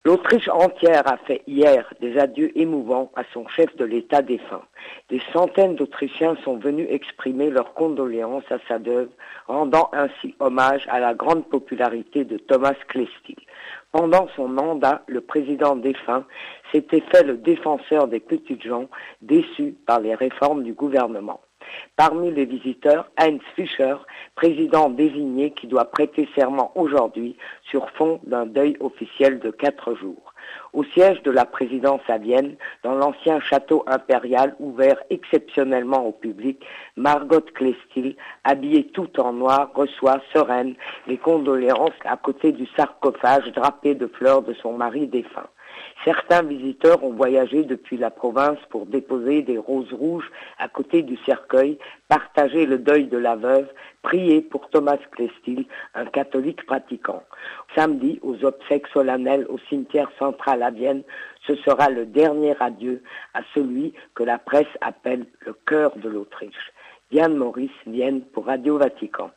L'Autriche entière a fait hier des adieux émouvants à son chef de l'État défunt. Des centaines d'Autrichiens sont venus exprimer leurs condoléances à sa veuve, rendant ainsi hommage à la grande popularité de Thomas Klestil. Pendant son mandat, le président défunt s'était fait le défenseur des petites gens déçus par les réformes du gouvernement. Parmi les visiteurs, Heinz Fischer, président désigné qui doit prêter serment aujourd'hui sur fond d'un deuil officiel de 4 jours. Au siège de la présidence à Vienne, dans l'ancien château impérial ouvert exceptionnellement au public, Margot Klestil, habillée tout en noir, reçoit sereine les condoléances à côté du sarcophage drapé de fleurs de son mari défunt. Certains visiteurs ont voyagé depuis la province pour déposer des roses rouges à côté du cercueil, partager le deuil de la veuve, prier pour Thomas Klestil, un catholique pratiquant. Samedi, aux obsèques solennelles au cimetière central à Vienne, ce sera le dernier adieu à celui que la presse appelle le cœur de l'Autriche. Diane Maurice, Vienne pour Radio Vatican.